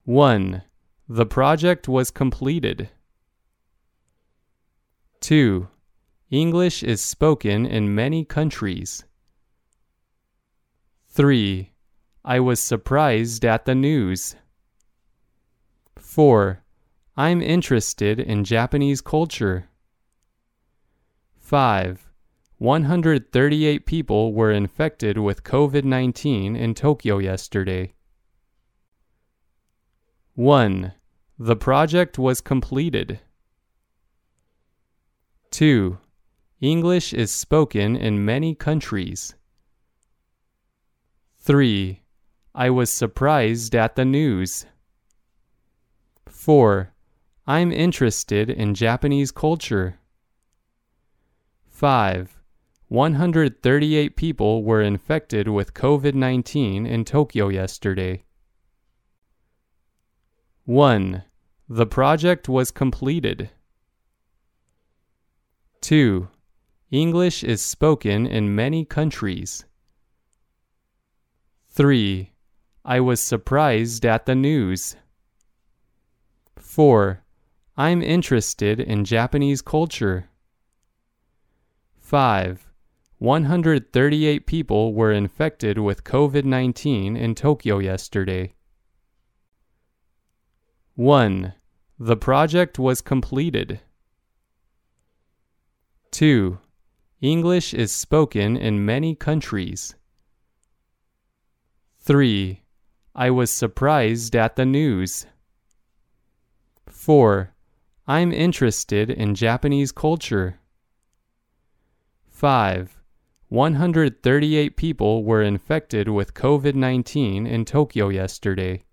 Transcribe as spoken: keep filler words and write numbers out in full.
one. The project was completed. two. English is spoken in many countries. three. I was surprised at the news. four. I'm interested in Japanese culture. five. one hundred thirty-eight people were infected with covid nineteen in Tokyo yesterday. one. The project was completed. two. English is spoken in many countries. three. I was surprised at the news. four. I'm interested in Japanese culture. five. one hundred thirty-eight people were infected with covid nineteen in Tokyo yesterday. one. The project was completed. two. English is spoken in many countries. three. I was surprised at the news. four. I'm interested in Japanese culture. five. one hundred thirty-eight people were infected with covid nineteen in Tokyo yesterday. one. The project was completed. two. English is spoken in many countries. three. I was surprised at the news. four. I'm interested in Japanese culture. five. one hundred thirty-eight people were infected with covid nineteen in Tokyo yesterday.